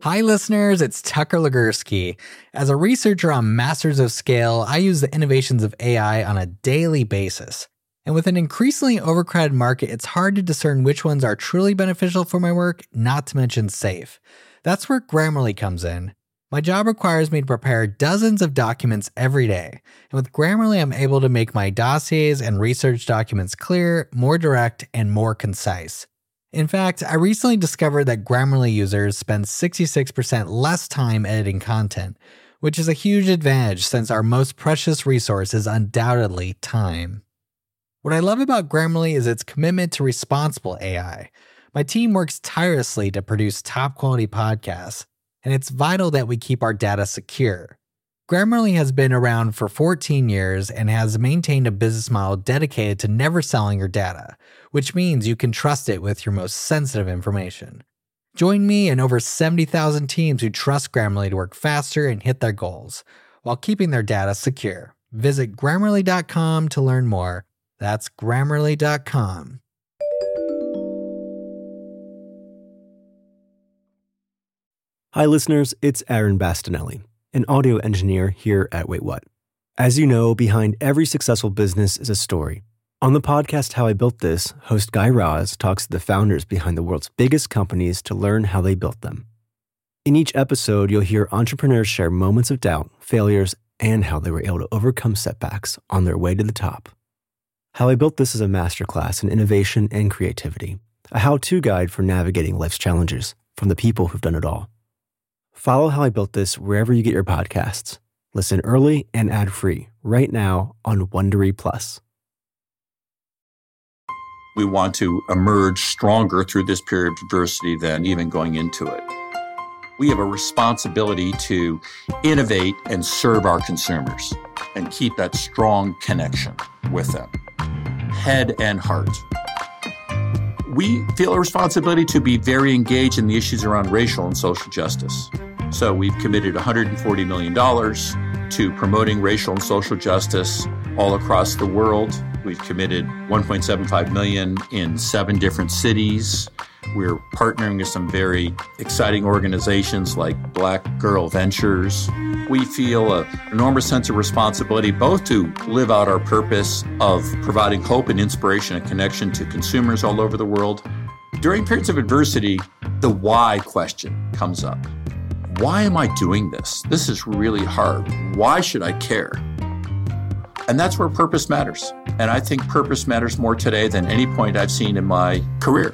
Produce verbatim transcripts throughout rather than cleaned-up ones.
Hi listeners, it's Tucker Legursky. As a researcher on Masters of Scale, I use the innovations of A I on a daily basis. And with an increasingly overcrowded market, it's hard to discern which ones are truly beneficial for my work, not to mention safe. That's where Grammarly comes in. My job requires me to prepare dozens of documents every day. And with Grammarly, I'm able to make my dossiers and research documents clear, more direct, and more concise. In fact, I recently discovered that Grammarly users spend sixty-six percent less time editing content, which is a huge advantage since our most precious resource is undoubtedly time. What I love about Grammarly is its commitment to responsible A I. My team works tirelessly to produce top-quality podcasts, and it's vital that we keep our data secure. Grammarly has been around for fourteen years and has maintained a business model dedicated to never selling your data, which means you can trust it with your most sensitive information. Join me and over seventy thousand teams who trust Grammarly to work faster and hit their goals, while keeping their data secure. Visit Grammarly dot com to learn more. That's Grammarly dot com. Hi listeners, it's Aaron Bastinelli, an audio engineer here at Wait What. As you know, behind every successful business is a story. On the podcast How I Built This, host Guy Raz talks to the founders behind the world's biggest companies to learn how they built them. In each episode, you'll hear entrepreneurs share moments of doubt, failures, and how they were able to overcome setbacks on their way to the top. How I Built This is a masterclass in innovation and creativity, a how-to guide for navigating life's challenges from the people who've done it all. Follow How I Built This wherever you get your podcasts. Listen early and ad-free right now on Wondery Plus. We want to emerge stronger through this period of adversity than even going into it. We have a responsibility to innovate and serve our consumers and keep that strong connection with them, head and heart. We feel a responsibility to be very engaged in the issues around racial and social justice. So we've committed one hundred forty million dollars to promoting racial and social justice all across the world. We've committed one point seven five million dollars in seven different cities. We're partnering with some very exciting organizations like Black Girl Ventures. We feel an enormous sense of responsibility both to live out our purpose of providing hope and inspiration and connection to consumers all over the world. During periods of adversity, the why question comes up. Why am I doing this? This is really hard. Why should I care? And that's where purpose matters. And I think purpose matters more today than any point I've seen in my career.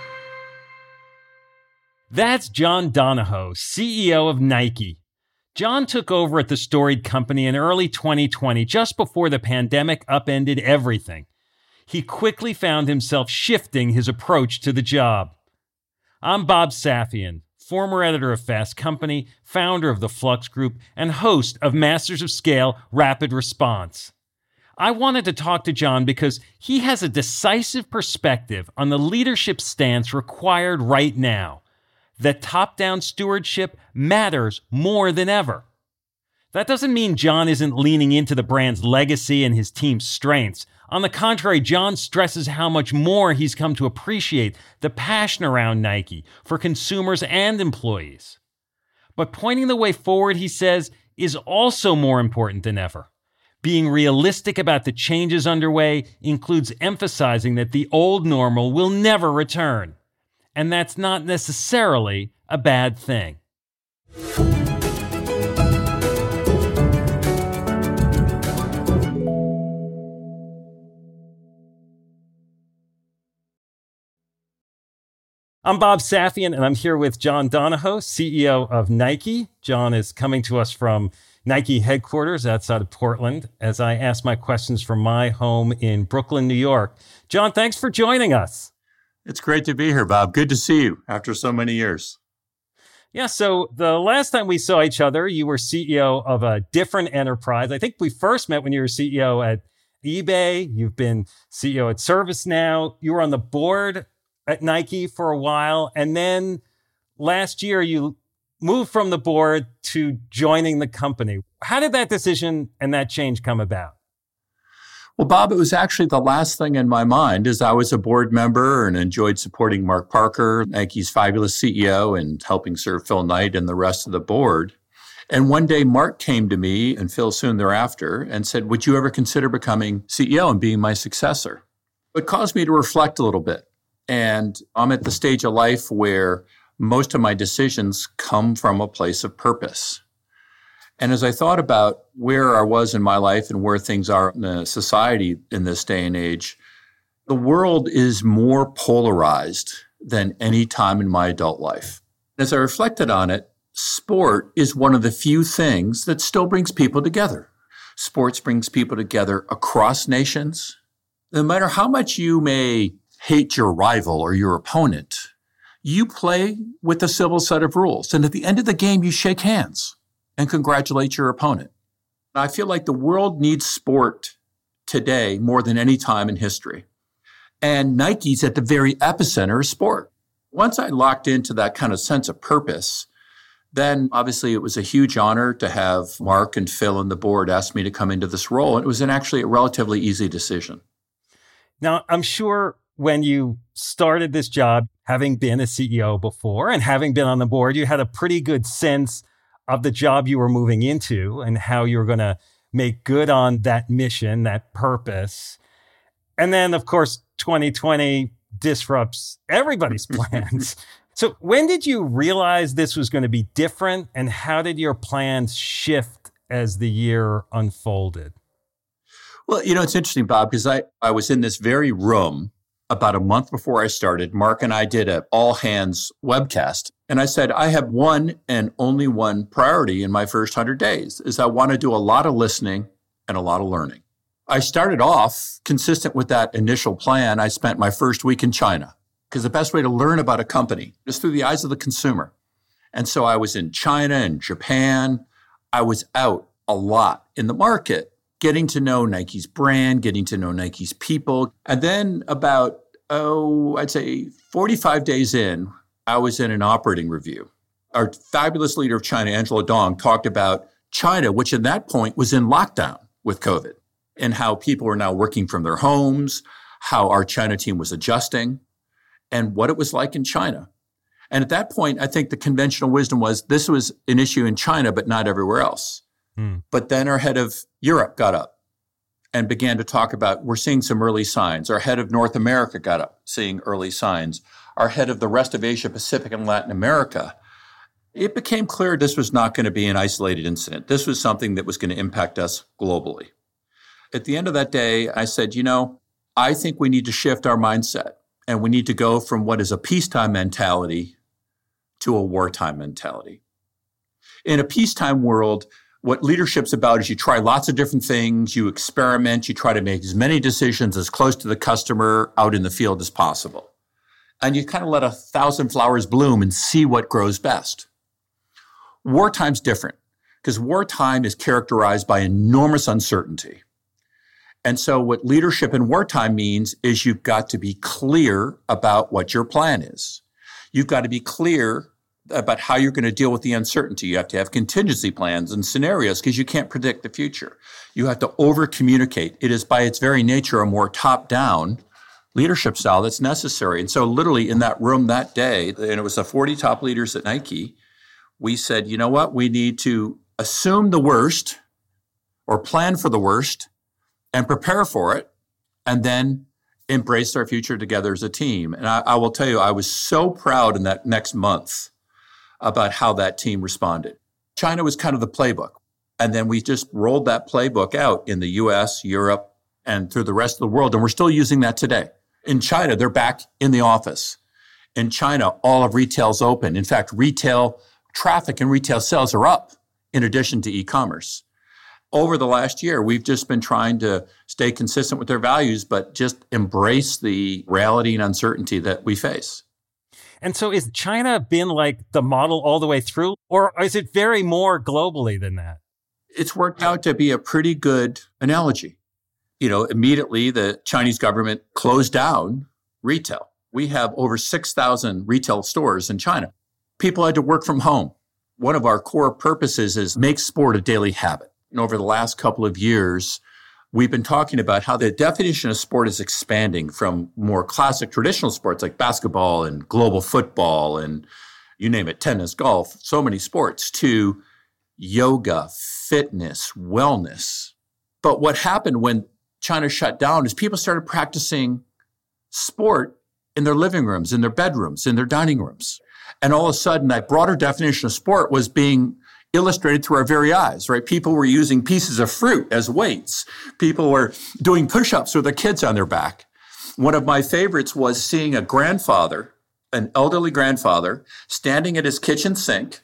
That's John Donahoe, C E O of Nike. John took over at the storied company in early twenty twenty, just before the pandemic upended everything. He quickly found himself shifting his approach to the job. I'm Bob Safian, former editor of Fast Company, founder of the Flux Group, and host of Masters of Scale Rapid Response. I wanted to talk to John because he has a decisive perspective on the leadership stance required right now, that top-down stewardship matters more than ever. That doesn't mean John isn't leaning into the brand's legacy and his team's strengths. On the contrary, John stresses how much more he's come to appreciate the passion around Nike for consumers and employees. But pointing the way forward, he says, is also more important than ever. Being realistic about the changes underway includes emphasizing that the old normal will never return. And that's not necessarily a bad thing. I'm Bob Safian, and I'm here with John Donahoe, C E O of Nike. John is coming to us from Nike headquarters outside of Portland as I ask my questions from my home in Brooklyn, New York. John, thanks for joining us. It's great to be here, Bob. Good to see you after so many years. Yeah, so the last time we saw each other, you were C E O of a different enterprise. I think we first met when you were C E O at eBay. You've been C E O at ServiceNow. You were on the board at Nike for a while. And then last year, you moved from the board to joining the company. How did that decision and that change come about? Well, Bob, it was actually the last thing in my mind as I was a board member and enjoyed supporting Mark Parker, Nike's fabulous C E O, and helping serve Phil Knight and the rest of the board. And one day, Mark came to me and Phil soon thereafter and said, would you ever consider becoming C E O and being my successor? It caused me to reflect a little bit. And I'm at the stage of life where most of my decisions come from a place of purpose. And as I thought about where I was in my life and where things are in the society in this day and age, the world is more polarized than any time in my adult life. As I reflected on it, sport is one of the few things that still brings people together. Sports brings people together across nations. No matter how much you may hate your rival or your opponent, you play with a civil set of rules. And at the end of the game, you shake hands and congratulate your opponent. I feel like the world needs sport today more than any time in history. And Nike's at the very epicenter of sport. Once I locked into that kind of sense of purpose, then obviously it was a huge honor to have Mark and Phil and the board ask me to come into this role. And it was an actually a relatively easy decision. Now, I'm sure when you started this job, having been a C E O before and having been on the board, you had a pretty good sense of the job you were moving into and how you were going to make good on that mission, that purpose. And then, of course, twenty twenty disrupts everybody's plans. So when did you realize this was going to be different, and how did your plans shift as the year unfolded? Well, you know, it's interesting, Bob, because I, I was in this very room about a month before I started. Mark and I did an all-hands webcast. And I said, I have one and only one priority in my first one hundred days, is I want to do a lot of listening and a lot of learning. I started off consistent with that initial plan. I spent my first week in China, because the best way to learn about a company is through the eyes of the consumer. And so I was in China and Japan. I was out a lot in the market, getting to know Nike's brand, getting to know Nike's people. And then about, oh, I'd say forty-five days in, I was in an operating review. Our fabulous leader of China, Angela Dong, talked about China, which at that point was in lockdown with COVID, and how people were now working from their homes, how our China team was adjusting, and what it was like in China. And at that point, I think the conventional wisdom was this was an issue in China, but not everywhere else. Hmm. But then our head of Europe got up and began to talk about, we're seeing some early signs. Our head of North America got up, seeing early signs. Our head of the rest of Asia Pacific and Latin America. It became clear this was not going to be an isolated incident. This was something that was going to impact us globally. At the end of that day, I said, you know, I think we need to shift our mindset, and we need to go from what is a peacetime mentality to a wartime mentality. In a peacetime world, what leadership's about is you try lots of different things, you experiment, you try to make as many decisions as close to the customer out in the field as possible. And you kind of let a thousand flowers bloom and see what grows best. Wartime's different, because wartime is characterized by enormous uncertainty. And so what leadership in wartime means is you've got to be clear about what your plan is. You've got to be clear about how you're going to deal with the uncertainty. You have to have contingency plans and scenarios because you can't predict the future. You have to over-communicate. It is by its very nature a more top-down leadership style that's necessary. And so literally in that room that day, and it was the forty top leaders at Nike, we said, you know what? We need to assume the worst or plan for the worst and prepare for it, and then embrace our future together as a team. And I, I will tell you, I was so proud in that next month about how that team responded. China was kind of the playbook. And then we just rolled that playbook out in the U S, Europe, and through the rest of the world. And we're still using that today. In China, they're back in the office. In China, all of retail's open. In fact, retail traffic and retail sales are up in addition to e-commerce. Over the last year, we've just been trying to stay consistent with their values, but just embrace the reality and uncertainty that we face. And so is China been like the model all the way through, or is it very more globally than that? It's worked out to be a pretty good analogy. You know, immediately the Chinese government closed down retail. We have over six thousand retail stores in China. People had to work from home. One of our core purposes is make sport a daily habit. And over the last couple of years, we've been talking about how the definition of sport is expanding from more classic traditional sports like basketball and global football and you name it, tennis, golf, so many sports, to yoga, fitness, wellness. But what happened when China shut down is people started practicing sport in their living rooms, in their bedrooms, in their dining rooms. And all of a sudden, that broader definition of sport was being illustrated through our very eyes, right? People were using pieces of fruit as weights. People were doing push-ups with their kids on their back. One of my favorites was seeing a grandfather, an elderly grandfather, standing at his kitchen sink,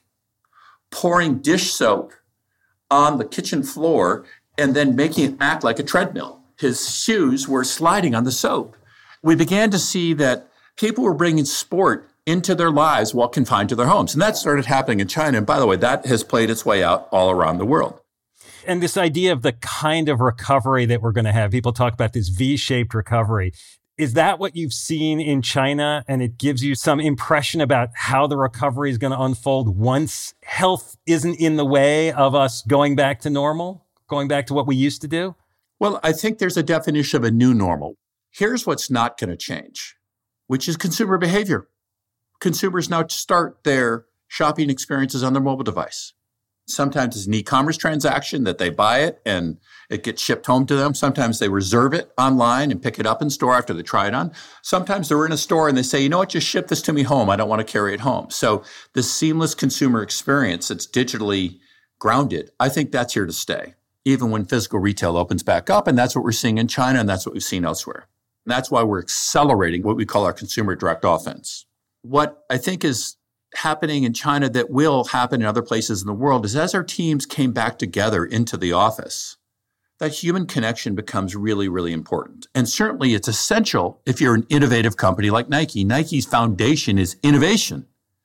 pouring dish soap on the kitchen floor and then making it act like a treadmill. His shoes were sliding on the soap. We began to see that people were bringing sport into their lives while confined to their homes. And that started happening in China. And by the way, that has played its way out all around the world. And this idea of the kind of recovery that we're going to have, people talk about this V-shaped recovery. Is that what you've seen in China? And it gives you some impression about how the recovery is going to unfold once health isn't in the way of us going back to normal, going back to what we used to do? Well, I think there's a definition of a new normal. Here's what's not going to change, which is consumer behavior. Consumers now start their shopping experiences on their mobile device. Sometimes it's an e-commerce transaction that they buy it and it gets shipped home to them. Sometimes they reserve it online and pick it up in store after they try it on. Sometimes they're in a store and they say, you know what, just ship this to me home. I don't want to carry it home. So the seamless consumer experience that's digitally grounded, I think that's here to stay, even when physical retail opens back up. And that's what we're seeing in China, and that's what we've seen elsewhere. And that's why we're accelerating what we call our consumer direct offense. What I think is happening in China that will happen in other places in the world is as our teams came back together into the office, that human connection becomes really, really important. And certainly it's essential if you're an innovative company like Nike. Nike's foundation is innovation.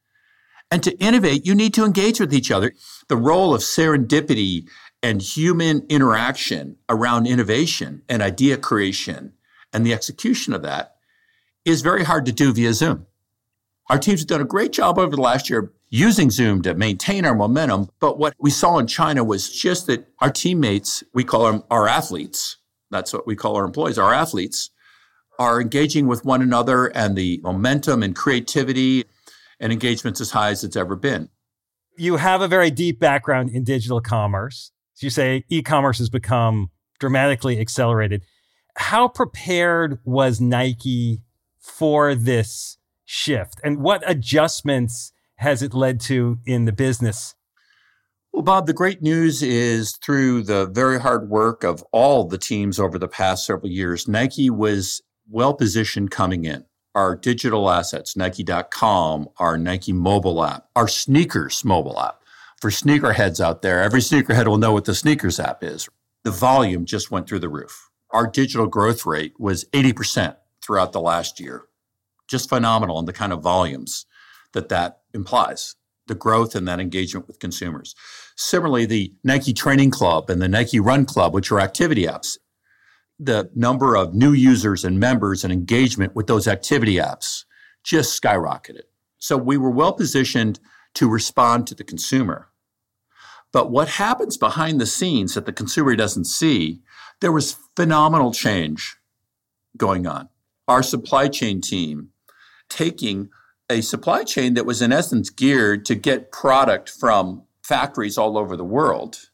And to innovate, you need to engage with each other. The role of serendipity and human interaction around innovation and idea creation and the execution of that is very hard to do via Zoom. Our teams have done a great job over the last year using Zoom to maintain our momentum. But what we saw in China was just that our teammates, we call them our athletes, that's what we call our employees, our athletes, are engaging with one another, and the momentum and creativity and engagement's as high as it's ever been. You have a very deep background in digital commerce. As you say, e-commerce has become dramatically accelerated. How prepared was Nike for this shift? And what adjustments has it led to in the business? Well, Bob, the great news is through the very hard work of all the teams over the past several years, Nike was well-positioned coming in. Our digital assets, Nike dot com, our Nike mobile app, our sneakers mobile app. For sneakerheads out there, every sneakerhead will know what the sneakers app is. The volume just went through the roof. Our digital growth rate was eighty percent throughout the last year. Just phenomenal in the kind of volumes that that implies, the growth and that engagement with consumers. Similarly, the Nike Training Club and the Nike Run Club, which are activity apps, the number of new users and members and engagement with those activity apps just skyrocketed. So we were well positioned to respond to the consumer. But what happens behind the scenes that the consumer doesn't see, there was phenomenal change going on. Our supply chain team taking a supply chain that was in essence geared to get product from factories all over the world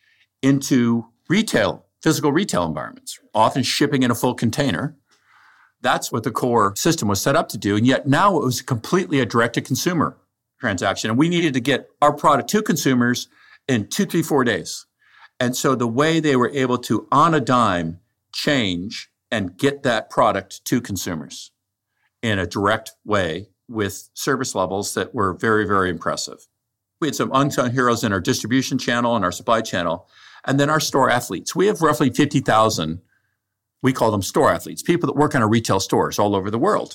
into retail, physical retail environments, often shipping in a full container. That's what the core system was set up to do. And yet now it was completely a direct-to-consumer transaction. And we needed to get our product to consumers in two, three, four days. And so the way they were able to, on a dime, change and get that product to consumers in a direct way with service levels that were very, very impressive. We had some unsung heroes in our distribution channel and our supply channel, and then our store athletes. We have roughly fifty thousand, we call them store athletes, people that work in our retail stores all over the world.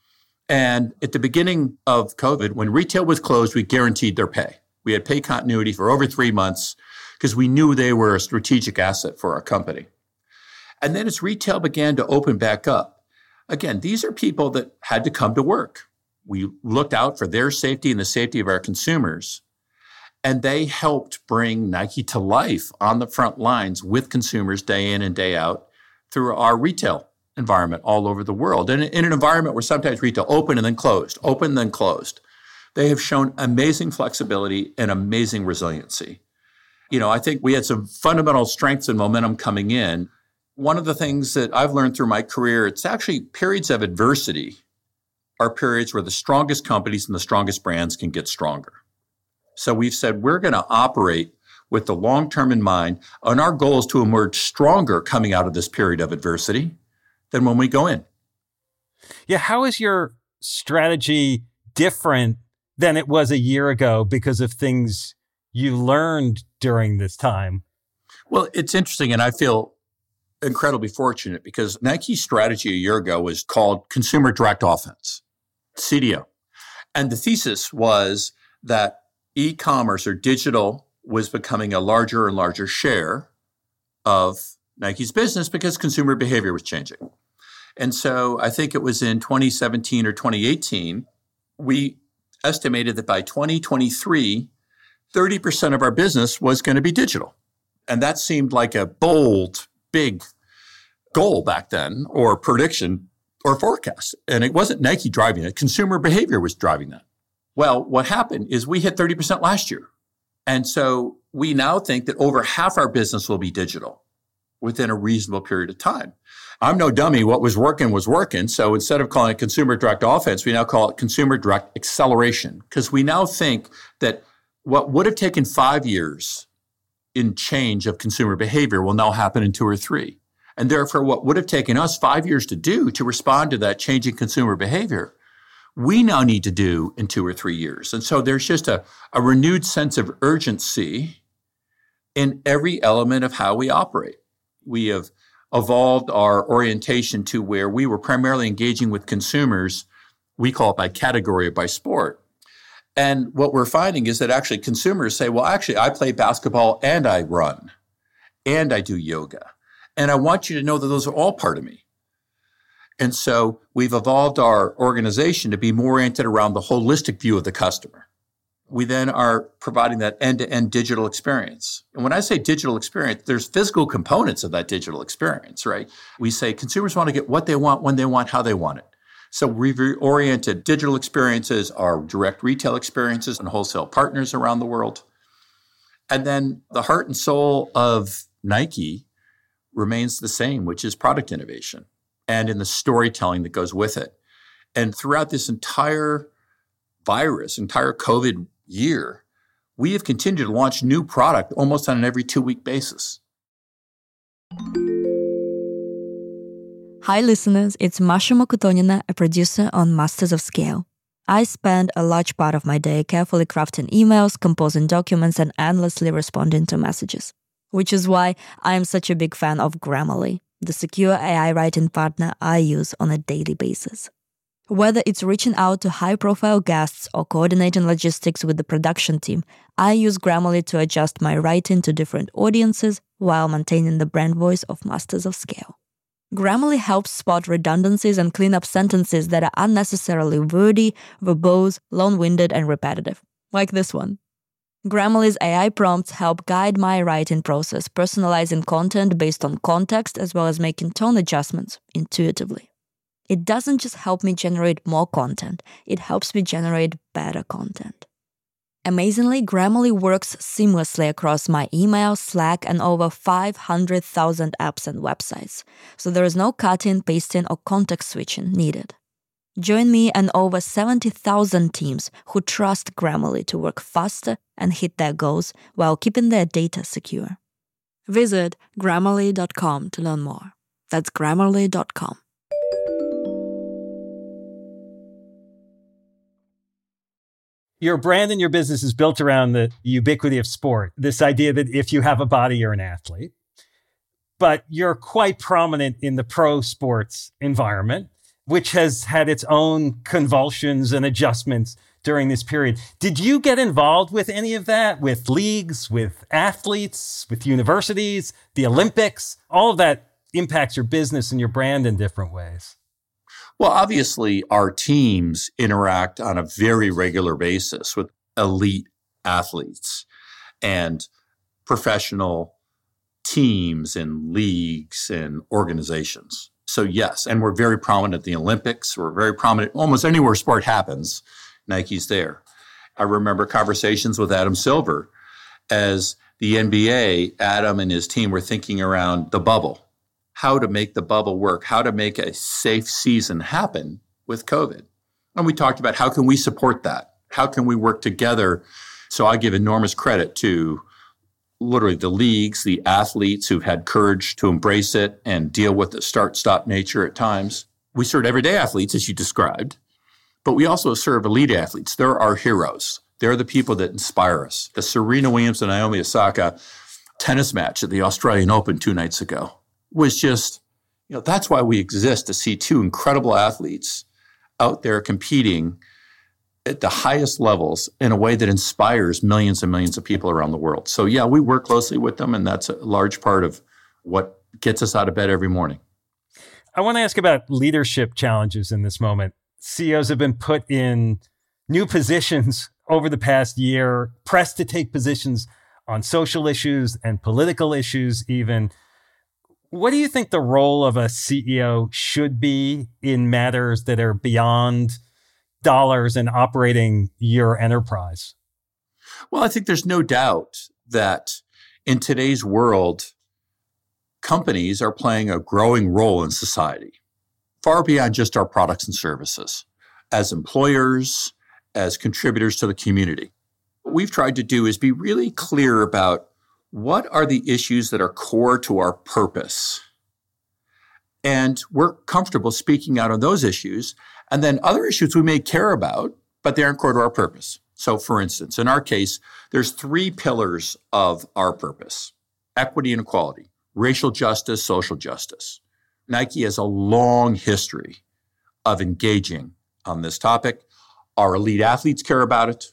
And at the beginning of COVID, when retail was closed, we guaranteed their pay. We had pay continuity for over three months because we knew they were a strategic asset for our company. And then as retail began to open back up, again, these are people that had to come to work. We looked out for their safety and the safety of our consumers. And they helped bring Nike to life on the front lines with consumers day in and day out through our retail environment all over the world. And in an environment where sometimes retail open and then closed, open and then closed, they have shown amazing flexibility and amazing resiliency. You know, I think we had some fundamental strengths and momentum coming in. One of the things that I've learned through my career, it's actually periods of adversity are periods where the strongest companies and the strongest brands can get stronger. So we've said we're going to operate with the long term in mind, and our goal is to emerge stronger coming out of this period of adversity than when we go in. Yeah, how is your strategy different than it was a year ago because of things you learned during this time? Well, it's interesting, and I feel incredibly fortunate because Nike's strategy a year ago was called Consumer Direct Offense, C D O. And the thesis was that e-commerce or digital was becoming a larger and larger share of Nike's business because consumer behavior was changing. And so I think it was in twenty seventeen or twenty eighteen, we estimated that by twenty twenty-three, thirty percent of our business was going to be digital. And that seemed like a bold, big goal back then, or prediction or forecast. And it wasn't Nike driving it. Consumer behavior was driving that. Well, what happened is we hit thirty percent last year. And so we now think that over half our business will be digital within a reasonable period of time. I'm no dummy. What was working was working. So instead of calling it Consumer Direct Offense, we now call it Consumer Direct Acceleration, because we now think that what would have taken five years in change of consumer behavior will now happen in two or three. And therefore, what would have taken us five years to do to respond to that changing consumer behavior, we now need to do in two or three years. And so there's just a, a renewed sense of urgency in every element of how we operate. We have evolved our orientation to where we were primarily engaging with consumers, we call it by category or by sport. And what we're finding is that actually consumers say, well, actually, I play basketball and I run and I do yoga. And I want you to know that those are all part of me. And so we've evolved our organization to be more oriented around the holistic view of the customer. We then are providing that end-to-end digital experience. And when I say digital experience, there's physical components of that digital experience, right? We say consumers want to get what they want, when they want, how they want it. So we've oriented digital experiences, our direct retail experiences and wholesale partners around the world. And then the heart and soul of Nike remains the same, which is product innovation and in the storytelling that goes with it. And throughout this entire virus, entire COVID year, we have continued to launch new product almost on an every two-week basis. Hi listeners, it's Masha Mokotonina, a producer on Masters of Scale. I spend a large part of my day carefully crafting emails, composing documents, and endlessly responding to messages. Which is why I am such a big fan of Grammarly, the secure A I writing partner I use on a daily basis. Whether it's reaching out to high-profile guests or coordinating logistics with the production team, I use Grammarly to adjust my writing to different audiences while maintaining the brand voice of Masters of Scale. Grammarly helps spot redundancies and clean up sentences that are unnecessarily wordy, verbose, long-winded, and repetitive, like this one. Grammarly's A I prompts help guide my writing process, personalizing content based on context as well as making tone adjustments intuitively. It doesn't just help me generate more content, it helps me generate better content. Amazingly, Grammarly works seamlessly across my email, Slack, and over five hundred thousand apps and websites, so there is no cutting, pasting, or context switching needed. Join me and over seventy thousand teams who trust Grammarly to work faster and hit their goals while keeping their data secure. Visit Grammarly dot com to learn more. That's Grammarly dot com. Your brand and your business is built around the ubiquity of sport, this idea that if you have a body, you're an athlete. But you're quite prominent in the pro sports environment, which has had its own convulsions and adjustments during this period. Did you get involved with any of that, with leagues, with athletes, with universities, the Olympics? All of that impacts your business and your brand in different ways. Well, obviously, our teams interact on a very regular basis with elite athletes. and professional teams and leagues and organizations. So yes, and we're very prominent at the Olympics. We're very prominent almost anywhere sport happens. Nike's there. I remember conversations with Adam Silver as the N B A, Adam and his team were thinking around the bubble, how to make the bubble work, how to make a safe season happen with COVID. And we talked about how can we support that? How can we work together? So I give enormous credit to literally the leagues, the athletes who've had courage to embrace it and deal with the start-stop nature at times. We serve everyday athletes, as you described, but we also serve elite athletes. They're our heroes. They're the people that inspire us. The Serena Williams and Naomi Osaka tennis match at the Australian Open two nights ago was just, you know, that's why we exist, to see two incredible athletes out there competing at the highest levels in a way that inspires millions and millions of people around the world. So yeah, we work closely with them, and that's a large part of what gets us out of bed every morning. I want to ask about leadership challenges in this moment. C E Os have been put in new positions over the past year, pressed to take positions on social issues and political issues even. What do you think the role of a C E O should be in matters that are beyond dollars and operating your enterprise? Well, I think there's no doubt that in today's world, companies are playing a growing role in society, far beyond just our products and services, as employers, as contributors to the community. What we've tried to do is be really clear about what are the issues that are core to our purpose. And we're comfortable speaking out on those issues. And then other issues we may care about, but they aren't core to our purpose. So for instance, in our case, there's three pillars of our purpose: equity and equality, racial justice, social justice. Nike has a long history of engaging on this topic. Our elite athletes care about it.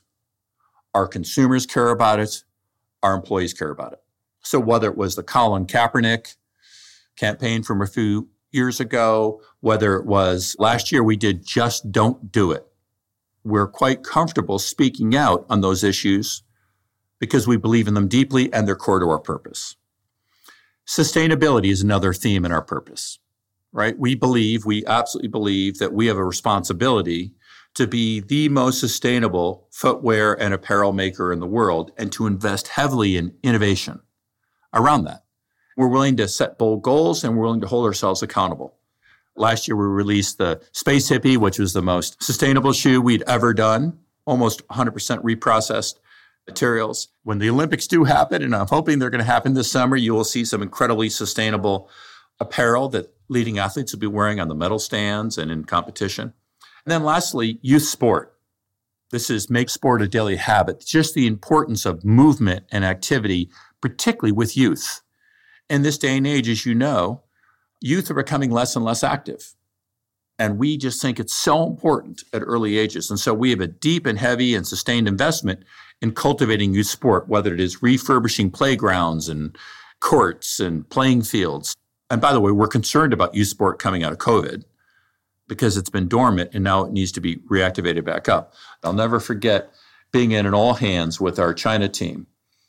Our consumers care about it. Our employees care about it. So whether it was the Colin Kaepernick campaign from a few years ago, whether it was last year we did Just Don't Do It, we're quite comfortable speaking out on those issues because we believe in them deeply and they're core to our purpose. Sustainability is another theme in our purpose, right? We believe, we absolutely believe that we have a responsibility to be the most sustainable footwear and apparel maker in the world and to invest heavily in innovation around that. We're willing to set bold goals and we're willing to hold ourselves accountable. Last year, we released the Space Hippie, which was the most sustainable shoe we'd ever done, almost one hundred percent reprocessed materials. When the Olympics do happen, and I'm hoping they're going to happen this summer, you will see some incredibly sustainable apparel that leading athletes will be wearing on the medal stands and in competition. And then lastly, youth sport. This is make sport a daily habit, just the importance of movement and activity, particularly with youth. In this day and age, as you know, youth are becoming less and less active. And we just think it's so important at early ages. And so we have a deep and heavy and sustained investment in cultivating youth sport, whether it is refurbishing playgrounds and courts and playing fields. And by the way, we're concerned about youth sport coming out of COVID because it's been dormant and now it needs to be reactivated back up. I'll never forget being in an all hands with our China team.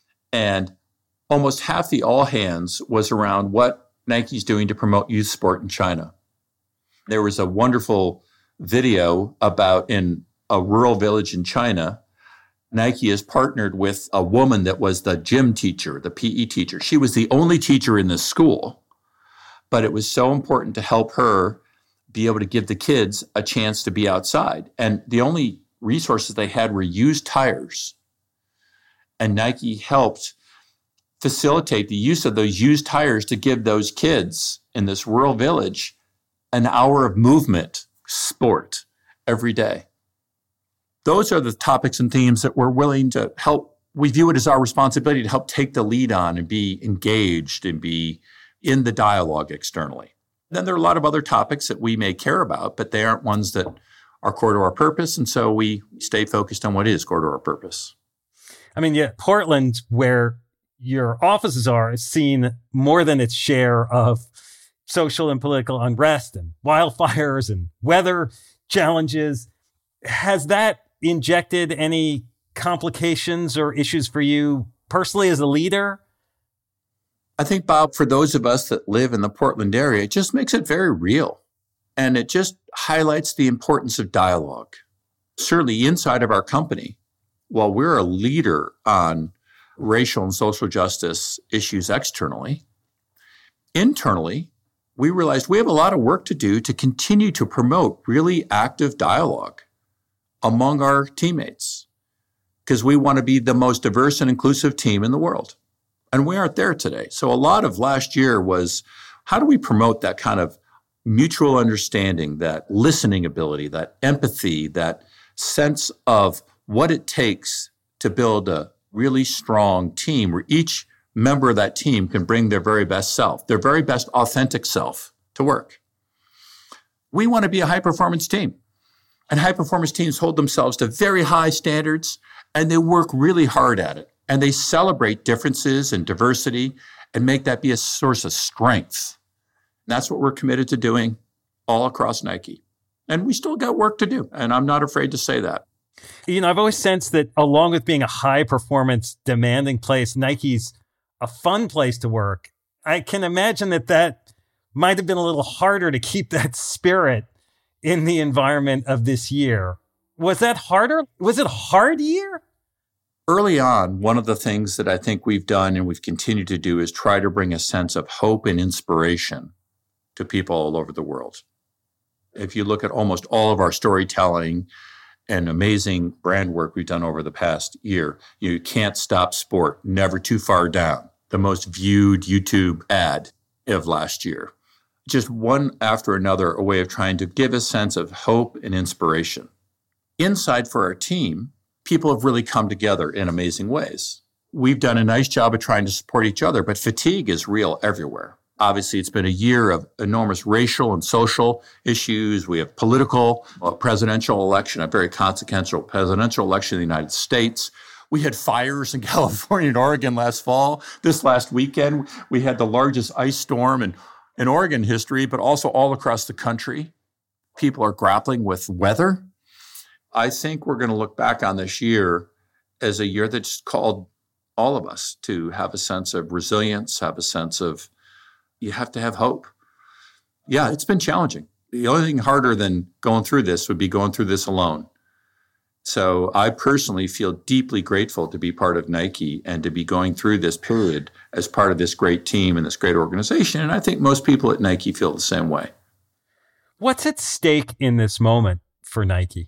And almost half the all hands was around what Nike's doing to promote youth sport in China. There was a wonderful video about in a rural village in China, Nike has partnered with a woman that was the gym teacher, the P E teacher. She was the only teacher in this school, but it was so important to help her be able to give the kids a chance to be outside. And the only resources they had were used tires. And Nike helped facilitate the use of those used tires to give those kids in this rural village an hour of movement, sport, every day. Those are the topics and themes that we're willing to help. We view it as our responsibility to help take the lead on and be engaged and be in the dialogue externally. Then there are a lot of other topics that we may care about, but they aren't ones that are core to our purpose. And so we stay focused on what is core to our purpose. I mean, yeah, Portland, where your offices are, has seen more than its share of social and political unrest and wildfires and weather challenges. Has that injected any complications or issues for you personally as a leader? I think, Bob, for those of us that live in the Portland area, it just makes it very real. And it just highlights the importance of dialogue. Certainly inside of our company, while we're a leader on racial and social justice issues externally, internally, we realized we have a lot of work to do to continue to promote really active dialogue among our teammates, because we want to be the most diverse and inclusive team in the world. And we aren't there today. So a lot of last year was, how do we promote that kind of mutual understanding, that listening ability, that empathy, that sense of what it takes to build a really strong team where each member of that team can bring their very best self, their very best authentic self to work. We want to be a high-performance team. And high-performance teams hold themselves to very high standards, and they work really hard at it. And they celebrate differences and diversity and make that be a source of strength. And that's what we're committed to doing all across Nike. And we still got work to do, and I'm not afraid to say that. You know, I've always sensed that along with being a high-performance, demanding place, Nike's a fun place to work. I can imagine that that might have been a little harder to keep that spirit in the environment of this year. Was that harder? Was it a hard year? Early on, one of the things that I think we've done and we've continued to do is try to bring a sense of hope and inspiration to people all over the world. If you look at almost all of our storytelling and amazing brand work we've done over the past year, you can't stop sport, never too far down, the most viewed YouTube ad of last year. Just one after another, a way of trying to give a sense of hope and inspiration. Inside for our team, people have really come together in amazing ways. We've done a nice job of trying to support each other, but fatigue is real everywhere. Obviously, it's been a year of enormous racial and social issues. We have political, a presidential election, a very consequential presidential election in the United States. We had fires in California and Oregon last fall. This last weekend, we had the largest ice storm in, in Oregon history, but also all across the country. People are grappling with weather. I think we're going to look back on this year as a year that's called all of us to have a sense of resilience, have a sense of you have to have hope. Yeah, it's been challenging. The only thing harder than going through this would be going through this alone. So I personally feel deeply grateful to be part of Nike and to be going through this period as part of this great team and this great organization. And I think most people at Nike feel the same way. What's at stake in this moment for Nike?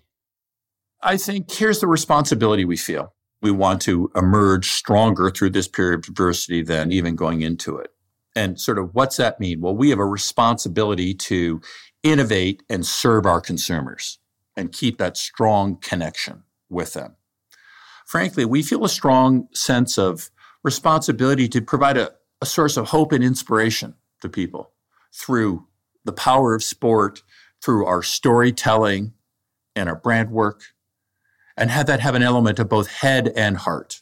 I think here's the responsibility we feel. We want to emerge stronger through this period of adversity than even going into it. And sort of what's that mean? Well, we have a responsibility to innovate and serve our consumers and keep that strong connection with them. Frankly, we feel a strong sense of responsibility to provide a, a source of hope and inspiration to people through the power of sport, through our storytelling and our brand work, and have that have an element of both head and heart.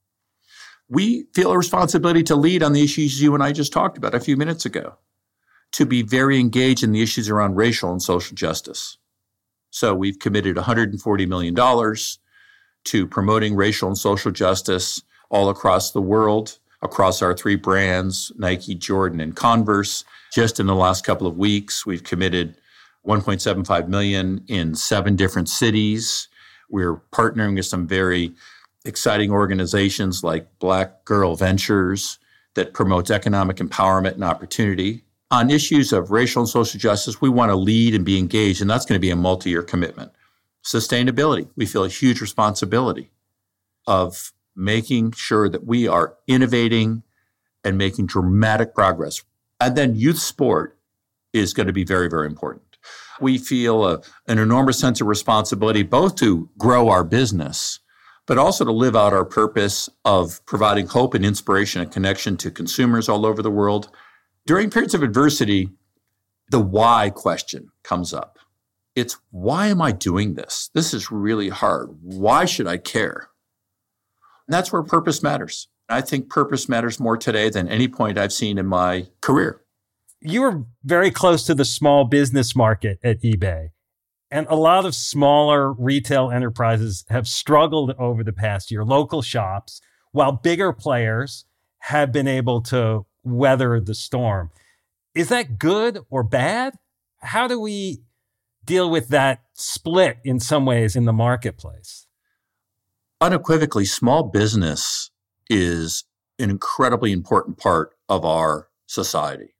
We feel a responsibility to lead on the issues you and I just talked about a few minutes ago, to be very engaged in the issues around racial and social justice. So we've committed one hundred forty million dollars to promoting racial and social justice all across the world, across our three brands, Nike, Jordan, and Converse. Just in the last couple of weeks, we've committed one point seven five million dollars in seven different cities. We're partnering with some very exciting organizations like Black Girl Ventures that promotes economic empowerment and opportunity. On issues of racial and social justice, we want to lead and be engaged, and that's going to be a multi-year commitment. Sustainability, we feel a huge responsibility of making sure that we are innovating and making dramatic progress. And then youth sport is going to be very, very important. We feel a, an enormous sense of responsibility both to grow our business, but also to live out our purpose of providing hope and inspiration and connection to consumers all over the world. During periods of adversity, the why question comes up. It's, why am I doing this? This is really hard. Why should I care? And that's where purpose matters. I think purpose matters more today than any point I've seen in my career. You were very close to the small business market at eBay. And a lot of smaller retail enterprises have struggled over the past year. Local shops while bigger players have been able to weather the storm. Is that good or bad? How do we deal with that split in some ways in the marketplace? Unequivocally, small business is an incredibly important part of our society.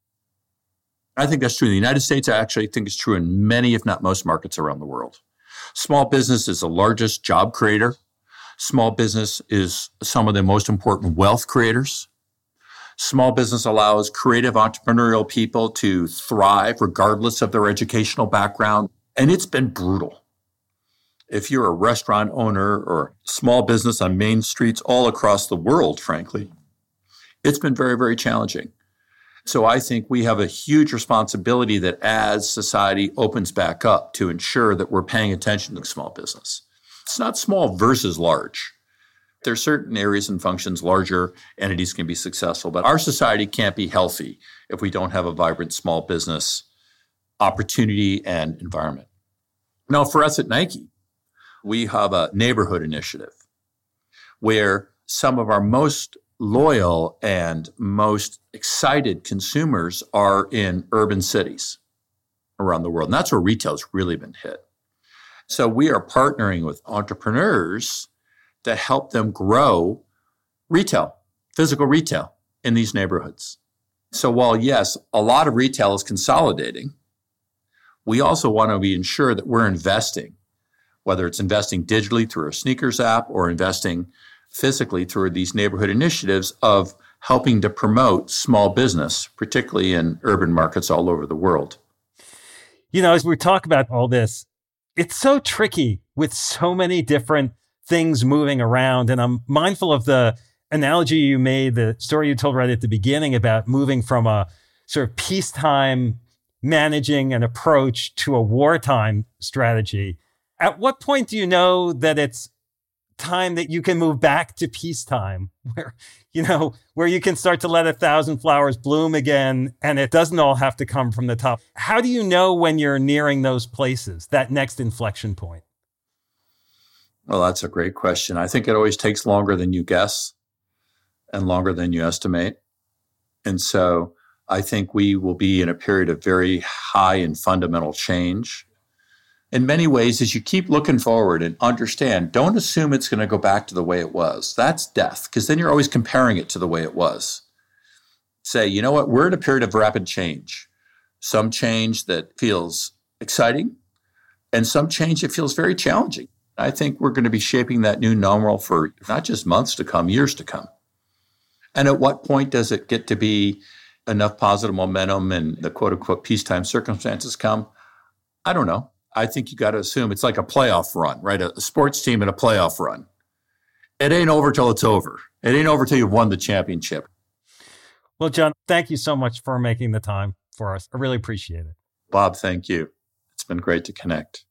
I think that's true in the United States. I actually think it's true in many, if not most, markets around the world. Small business is the largest job creator. Small business is some of the most important wealth creators. Small business allows creative entrepreneurial people to thrive regardless of their educational background. And it's been brutal. If you're a restaurant owner or small business on main streets all across the world, frankly, it's been very, very challenging. So I think we have a huge responsibility that as society opens back up to ensure that we're paying attention to small business. It's not small versus large. There are certain areas and functions larger entities can be successful, but our society can't be healthy if we don't have a vibrant small business opportunity and environment. Now, for us at Nike, we have a neighborhood initiative where some of our most loyal and most excited consumers are in urban cities around the world. And that's where retail's really been hit. So we are partnering with entrepreneurs to help them grow retail, physical retail in these neighborhoods. So while, yes, a lot of retail is consolidating, we also want to be ensure that we're investing, whether it's investing digitally through a sneakers app or investing physically through these neighborhood initiatives of helping to promote small business, particularly in urban markets all over the world. You know, as we talk about all this, it's so tricky with so many different things moving around. And I'm mindful of the analogy you made, the story you told right at the beginning about moving from a sort of peacetime managing an approach to a wartime strategy. At what point do you know that it's time that you can move back to peacetime, where, you know, where you can start to let a thousand flowers bloom again and it doesn't all have to come from the top? How do you know when you're nearing those places, that next inflection point? Well, that's a great question. I think it always takes longer than you guess and longer than you estimate. And so I think we will be in a period of very high and fundamental change. In many ways, as you keep looking forward and understand, don't assume it's going to go back to the way it was. That's death, because then you're always comparing it to the way it was. Say, you know what, we're in a period of rapid change. Some change that feels exciting, and some change that feels very challenging. I think we're going to be shaping that new normal for not just months to come, years to come. And at what point does it get to be enough positive momentum and the quote-unquote peacetime circumstances come? I don't know. I think you got to assume it's like a playoff run, right? A, a sports team in a playoff run. It ain't over till it's over. It ain't over till you've won the championship. Well, John, thank you so much for making the time for us. I really appreciate it. Bob, thank you. It's been great to connect.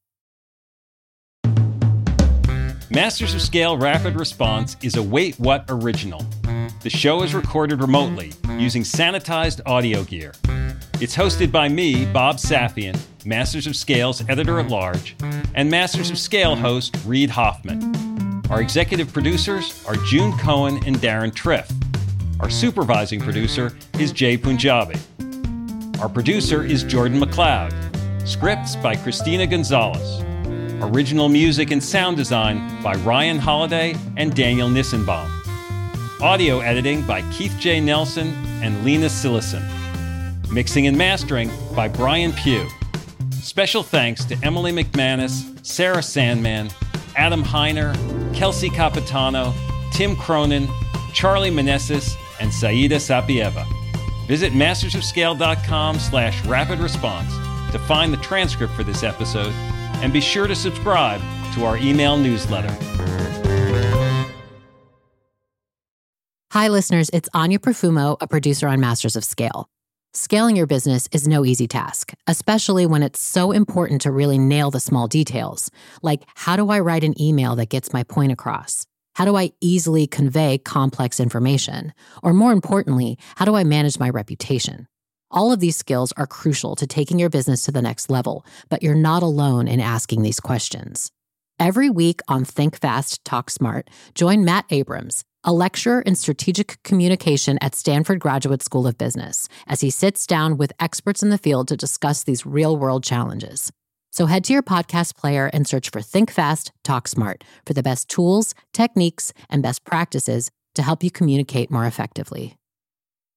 Masters of Scale Rapid Response is a Wait What original. The show is recorded remotely using sanitized audio gear. It's hosted by me, Bob Safian, Masters of Scale's editor-at-large, and Masters of Scale host Reid Hoffman. Our executive producers are June Cohen and Darren Triff. Our supervising producer is Jay Punjabi. Our producer is Jordan McLeod. Scripts by Christina Gonzalez. Original music and sound design by Ryan Holiday and Daniel Nissenbaum. Audio editing by Keith J. Nelson and Lena Sillison. Mixing and mastering by Brian Pugh. Special thanks to Emily McManus, Sarah Sandman, Adam Heiner, Kelsey Capitano, Tim Cronin, Charlie Meneses, and Saida Sapieva. Visit mastersofscale.com slash rapid response to find the transcript for this episode, and be sure to subscribe to our email newsletter. Hi, listeners. It's Anya Profumo, a producer on Masters of Scale. Scaling your business is no easy task, especially when it's so important to really nail the small details. Like, how do I write an email that gets my point across? How do I easily convey complex information? Or more importantly, how do I manage my reputation? All of these skills are crucial to taking your business to the next level, but you're not alone in asking these questions. Every week on Think Fast, Talk Smart, join Matt Abrams, a lecturer in strategic communication at Stanford Graduate School of Business, as he sits down with experts in the field to discuss these real-world challenges. So head to your podcast player and search for Think Fast, Talk Smart for the best tools, techniques, and best practices to help you communicate more effectively.